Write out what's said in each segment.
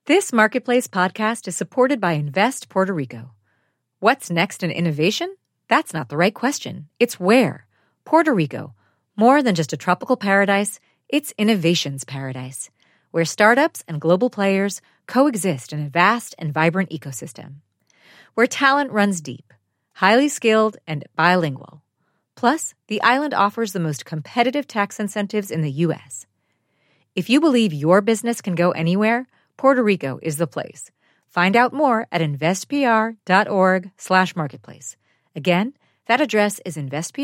This Marketplace podcast is supported by Invest Puerto Rico. What's next in innovation? That's not the right question. It's where. Puerto Rico. More than just a tropical paradise, it's innovation's paradise, where startups and global players coexist in a vast and vibrant ecosystem. Where talent runs deep, highly skilled, and bilingual. Plus, the island offers the most competitive tax incentives in the U.S. If you believe your business can go anywhere, Puerto Rico is the place. Find out more at investpr.org/marketplace. Again, that address is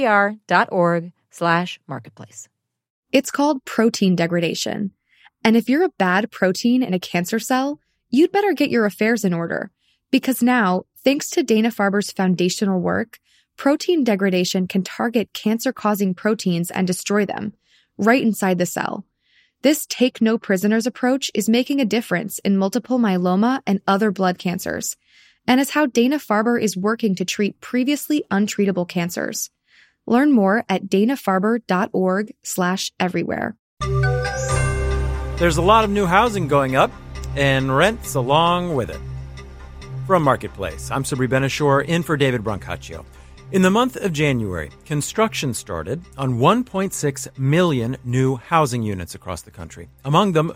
investpr.org/marketplace. It's called protein degradation. And if you're a bad protein in a cancer cell, you'd better get your affairs in order. Because now, thanks to Dana-Farber's foundational work, protein degradation can target cancer-causing proteins and destroy them, right inside the cell. This take-no-prisoners approach is making a difference in multiple myeloma and other blood cancers, and is how Dana-Farber is working to treat previously untreatable cancers. Learn more at danafarber.org/everywhere. There's a lot of new housing going up, and rents along with it. From Marketplace, I'm Sabri Benishore, in for David Brancaccio. In the month of January, construction started on 1.6 million new housing units across the country. Among them,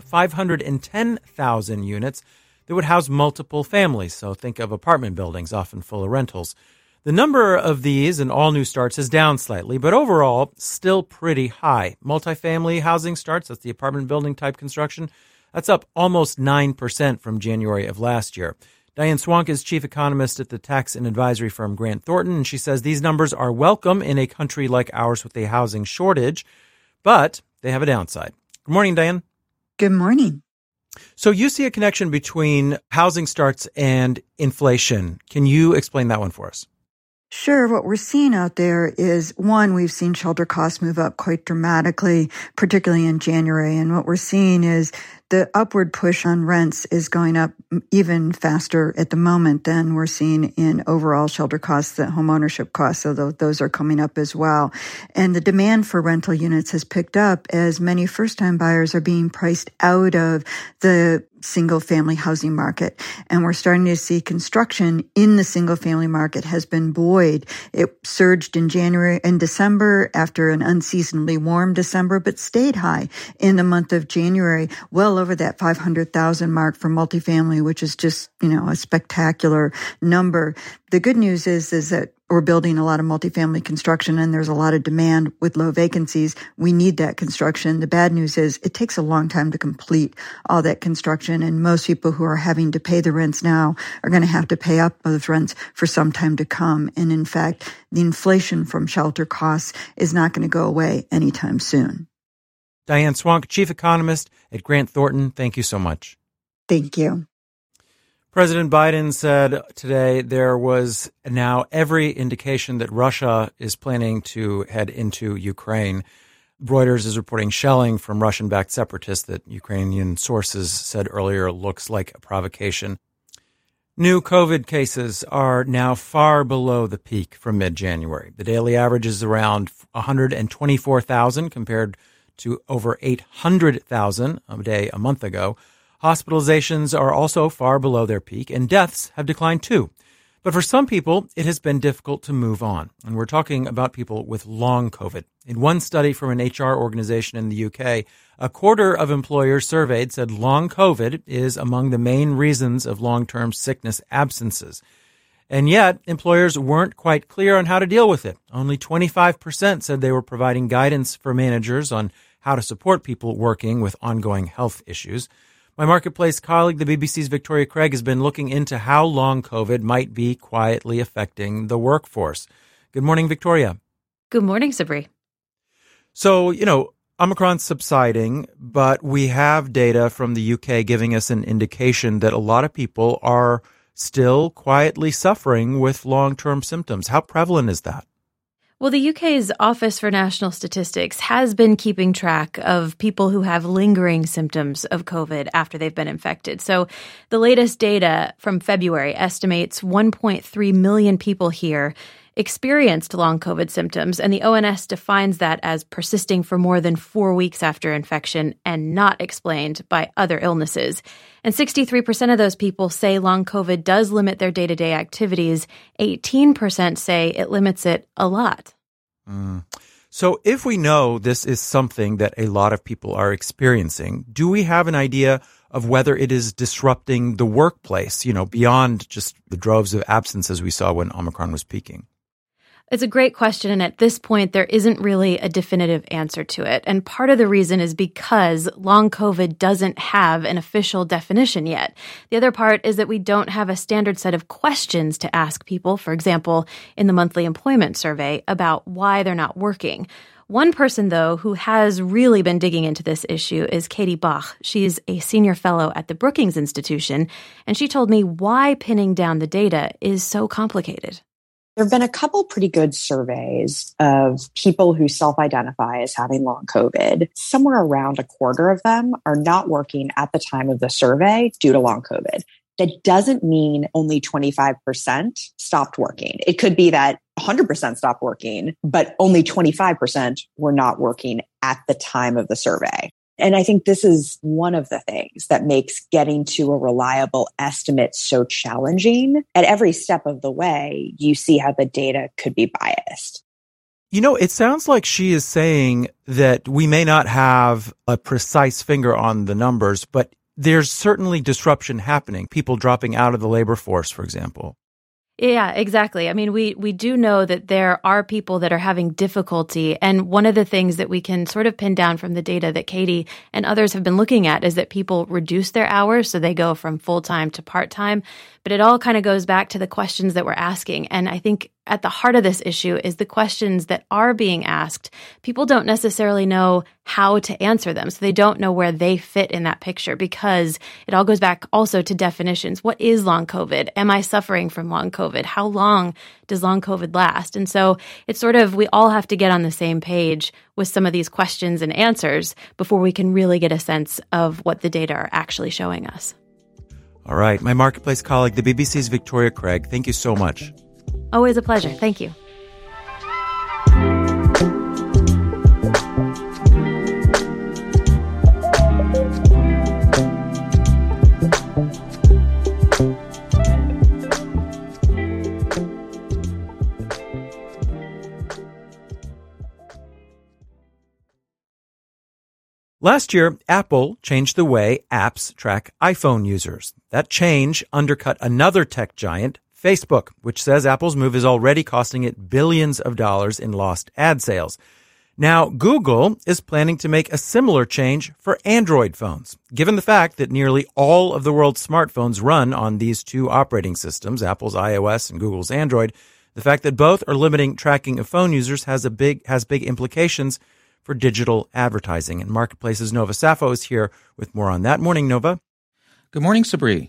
510,000 units that would house multiple families, so think of apartment buildings, often full of rentals. The number of these in all new starts is down slightly, but overall, still pretty high. Multifamily housing starts, that's the apartment building type construction, that's up almost 9% from January of last year. Diane Swonk is chief economist at the tax and advisory firm Grant Thornton, and she says these numbers are welcome in a country like ours with a housing shortage, but they have a downside. Good morning, Diane. Good morning. So you see a connection between housing starts and inflation. Can you explain that one for us? Sure. What we're seeing out there is, one, we've seen shelter costs move up quite dramatically, particularly in January. And what we're seeing is the upward push on rents is going up even faster at the moment than we're seeing in overall shelter costs, the home ownership costs. So those are coming up as well. And the demand for rental units has picked up as many first-time buyers are being priced out of the single-family housing market. And we're starting to see construction in the single-family market has been buoyed. It surged in January and December after an unseasonably warm December, but stayed high in the month of January, well over that 500,000 mark for multifamily, which is just, a spectacular number. The good news is that we're building a lot of multifamily construction and there's a lot of demand with low vacancies. We need that construction. The bad news is it takes a long time to complete all that construction, and most people who are having to pay the rents now are going to have to pay up those rents for some time to come. And in fact, the inflation from shelter costs is not going to go away anytime soon. Diane Swonk, chief economist at Grant Thornton, thank you so much. Thank you. President Biden said today there was now every indication that Russia is planning to head into Ukraine. Reuters is reporting shelling from Russian-backed separatists that Ukrainian sources said earlier looks like a provocation. New COVID cases are now far below the peak from mid-January. The daily average is around 124,000 compared to over 800,000 a day a month ago. Hospitalizations are also far below their peak, and deaths have declined too. But for some people, it has been difficult to move on. And we're talking about people with long COVID. In one study from an HR organization in the UK, a quarter of employers surveyed said long COVID is among the main reasons of long-term sickness absences. And yet, employers weren't quite clear on how to deal with it. Only 25% said they were providing guidance for managers on how to support people working with ongoing health issues. My Marketplace colleague, the BBC's Victoria Craig, has been looking into how long COVID might be quietly affecting the workforce. Good morning, Victoria. Good morning, Sabri. So, Omicron's subsiding, but we have data from the UK giving us an indication that a lot of people are still quietly suffering with long-term symptoms. How prevalent is that? Well, the UK's Office for National Statistics has been keeping track of people who have lingering symptoms of COVID after they've been infected. So the latest data from February estimates 1.3 million people here, experienced long COVID symptoms, and the ONS defines that as persisting for more than 4 weeks after infection and not explained by other illnesses. And 63% of those people say long COVID does limit their day-to-day activities. 18% say it limits it a lot. So if we know this is something that a lot of people are experiencing, do we have an idea of whether it is disrupting the workplace, beyond just the droves of absences we saw when Omicron was peaking? It's a great question, and at this point, there isn't really a definitive answer to it. And part of the reason is because long COVID doesn't have an official definition yet. The other part is that we don't have a standard set of questions to ask people, for example, in the monthly employment survey, about why they're not working. One person, though, who has really been digging into this issue is Katie Bach. She's a senior fellow at the Brookings Institution, and she told me why pinning down the data is so complicated. There have been a couple pretty good surveys of people who self-identify as having long COVID. Somewhere around a quarter of them are not working at the time of the survey due to long COVID. That doesn't mean only 25% stopped working. It could be that 100% stopped working, but only 25% were not working at the time of the survey. And I think this is one of the things that makes getting to a reliable estimate so challenging. At every step of the way, you see how the data could be biased. It sounds like she is saying that we may not have a precise finger on the numbers, but there's certainly disruption happening, people dropping out of the labor force, for example. Yeah, exactly. I mean, we do know that there are people that are having difficulty. And one of the things that we can sort of pin down from the data that Katie and others have been looking at is that people reduce their hours. So they go from full-time to part-time. But it all kind of goes back to the questions that we're asking. And I think at the heart of this issue is the questions that are being asked. People don't necessarily know how to answer them. So they don't know where they fit in that picture because it all goes back also to definitions. What is long COVID? Am I suffering from long COVID? How long does long COVID last? And so it's sort of, we all have to get on the same page with some of these questions and answers before we can really get a sense of what the data are actually showing us. All right. My Marketplace colleague, the BBC's Victoria Craig, thank you so much. Always a pleasure. Thank you. Last year, Apple changed the way apps track iPhone users. That change undercut another tech giant, Facebook, which says Apple's move is already costing it billions of dollars in lost ad sales. Now, Google is planning to make a similar change for Android phones. Given the fact that nearly all of the world's smartphones run on these two operating systems, Apple's iOS and Google's Android, the fact that both are limiting tracking of phone users has big implications for digital advertising. And Marketplace's Nova Safo is here with more on that. Morning, Nova. Good morning, Sabri.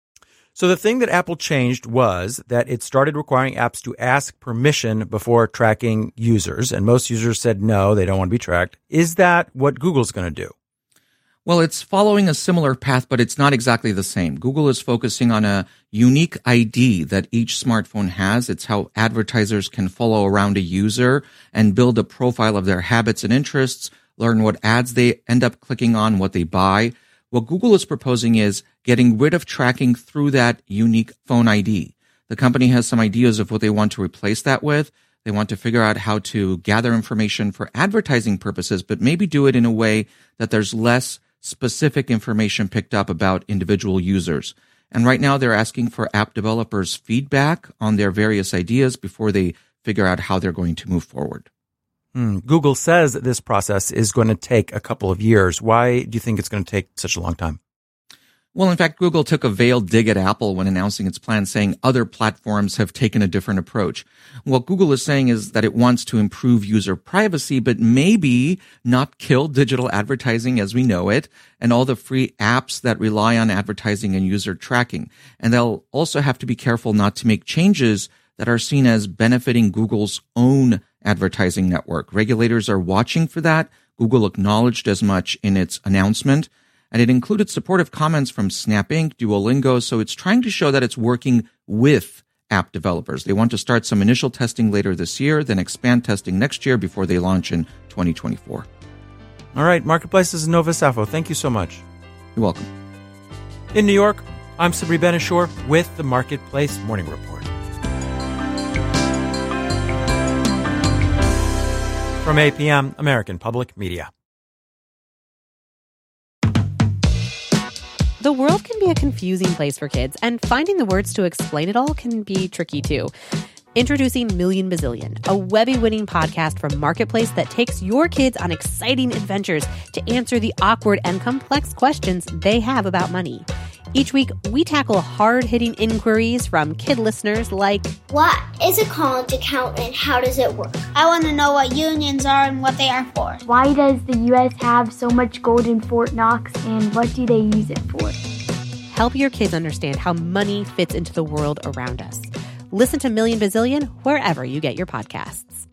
So the thing that Apple changed was that it started requiring apps to ask permission before tracking users. And most users said no, they don't want to be tracked. Is that what Google's going to do? Well, it's following a similar path, but it's not exactly the same. Google is focusing on a unique ID that each smartphone has. It's how advertisers can follow around a user and build a profile of their habits and interests, learn what ads they end up clicking on, what they buy. What Google is proposing is getting rid of tracking through that unique phone ID. The company has some ideas of what they want to replace that with. They want to figure out how to gather information for advertising purposes, but maybe do it in a way that there's less specific information picked up about individual users. And right now they're asking for app developers' feedback on their various ideas before they figure out how they're going to move forward. Google says that this process is going to take a couple of years. Why do you think it's going to take such a long time? Well, in fact, Google took a veiled dig at Apple when announcing its plan, saying other platforms have taken a different approach. What Google is saying is that it wants to improve user privacy, but maybe not kill digital advertising as we know it and all the free apps that rely on advertising and user tracking. And they'll also have to be careful not to make changes that are seen as benefiting Google's own advertising network. Regulators are watching for that. Google acknowledged as much in its announcement. And it included supportive comments from Snap Inc., Duolingo, so it's trying to show that it's working with app developers. They want to start some initial testing later this year, then expand testing next year before they launch in 2024. All right, Marketplace's Nova Safo, thank you so much. You're welcome. In New York, I'm Sabri Ben-Achour with the Marketplace Morning Report. From APM, American Public Media. The world can be a confusing place for kids, and finding the words to explain it all can be tricky too. Introducing Million Bazillion, a Webby-winning podcast from Marketplace that takes your kids on exciting adventures to answer the awkward and complex questions they have about money. Each week, we tackle hard-hitting inquiries from kid listeners like, what is a college account and how does it work? I want to know what unions are and what they are for. Why does the U.S. have so much gold in Fort Knox and what do they use it for? Help your kids understand how money fits into the world around us. Listen to Million Bazillion wherever you get your podcasts.